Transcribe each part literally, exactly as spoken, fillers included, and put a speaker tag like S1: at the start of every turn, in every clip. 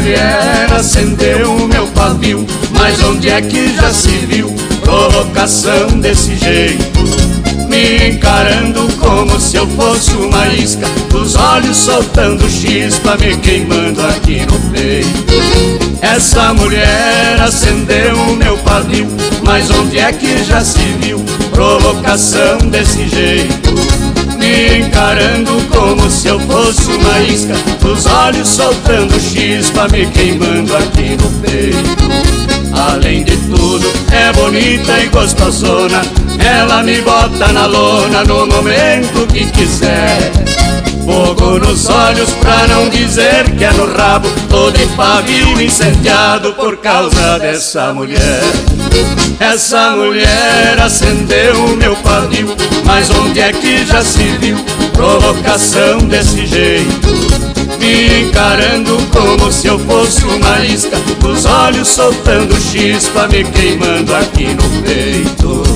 S1: mulher acendeu o meu pavio, mas onde é que já se viu provocação desse jeito? Me encarando como se eu fosse uma isca, os olhos soltando chispa, me queimando aqui no peito. Essa mulher acendeu o meu pavio, mas onde é que já se viu provocação desse jeito? Me encarando como se eu fosse uma isca, os olhos soltando chispa, me queimando aqui no peito. Além de tudo, é bonita e gostosona, ela me bota na lona no momento que quiser. Fogo nos olhos pra não dizer que é no rabo, tô de pavio incendiado por causa dessa mulher. Essa mulher acendeu o meu pavio, mas onde é que já se viu provocação desse jeito? Me encarando como se eu fosse uma isca, os olhos soltando chispa, me queimando aqui no peito.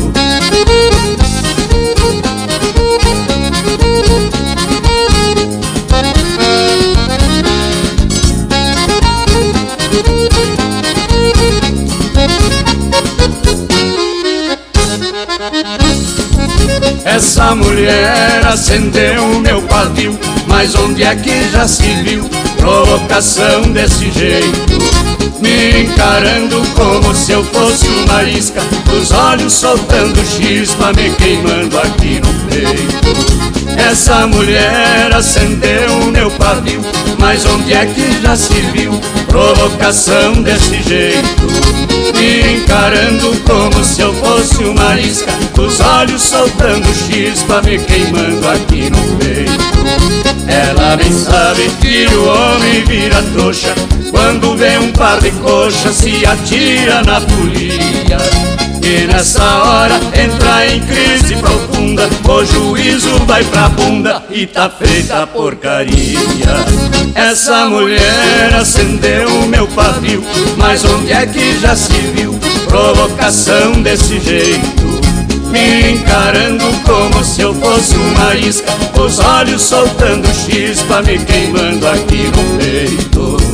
S1: Essa mulher acendeu o meu pavio, mas onde é que já se viu provocação desse jeito? Me encarando como se eu fosse uma isca, os olhos soltando chispa, me queimando aqui no peito. Essa mulher acendeu o meu pavio, mas onde é que já se viu provocação desse jeito? Me encarando como se eu fosse uma isca, os olhos soltando chispa, me queimando aqui no peito. Ela nem sabe que o homem vira trouxa quando vê um par de coxas, se atira na folia. E nessa hora entra em crise profunda, o juízo vai pra bunda e tá feita a porcaria. Essa mulher acendeu o meu pavio, mas onde é que já se viu provocação desse jeito? Me encarando como se eu fosse uma isca, os olhos soltando chispa, me queimando aqui no peito.